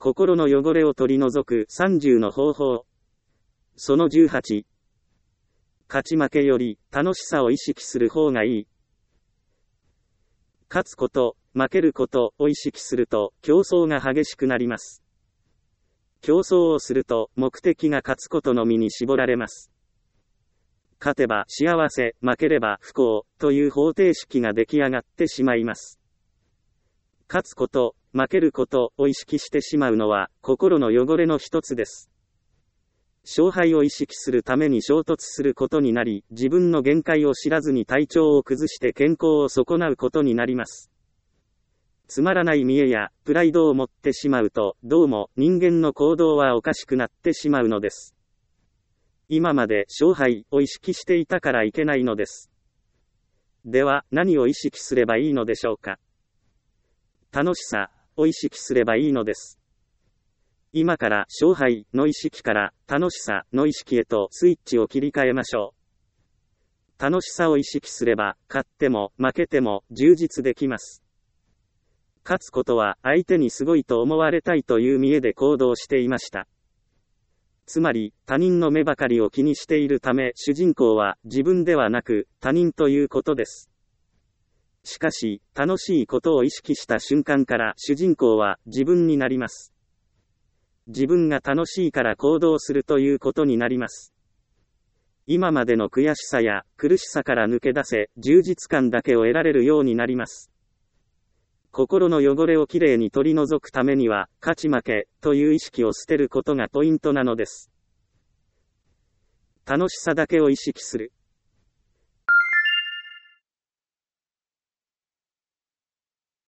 心の汚れを取り除く30の方法。その18。勝ち負けより楽しさを意識する方がいい。勝つこと、負けることを意識すると競争が激しくなります。競争をすると目的が勝つことのみに絞られます。勝てば幸せ、負ければ不幸という方程式が出来上がってしまいます。勝つこと、負けることを意識してしまうのは心の汚れの一つです。勝敗を意識するために衝突することになり、自分の限界を知らずに体調を崩して健康を損なうことになります。つまらない見栄やプライドを持ってしまうと、どうも人間の行動はおかしくなってしまうのです。今まで勝敗を意識していたからいけないのです。では、何を意識すればいいのでしょうか。楽しさを意識すればいいのです。今から勝敗の意識から楽しさの意識へとスイッチを切り替えましょう。楽しさを意識すれば、勝っても負けても充実できます。勝つことは相手にすごいと思われたいという見栄で行動していました。つまり、他人の目ばかりを気にしているため、主人公は自分ではなく他人ということです。しかし、楽しいことを意識した瞬間から主人公は自分になります。自分が楽しいから行動するということになります。今までの悔しさや苦しさから抜け出せ、充実感だけを得られるようになります。心の汚れをきれいに取り除くためには、勝ち負けという意識を捨てることがポイントなのです。楽しさだけを意識する。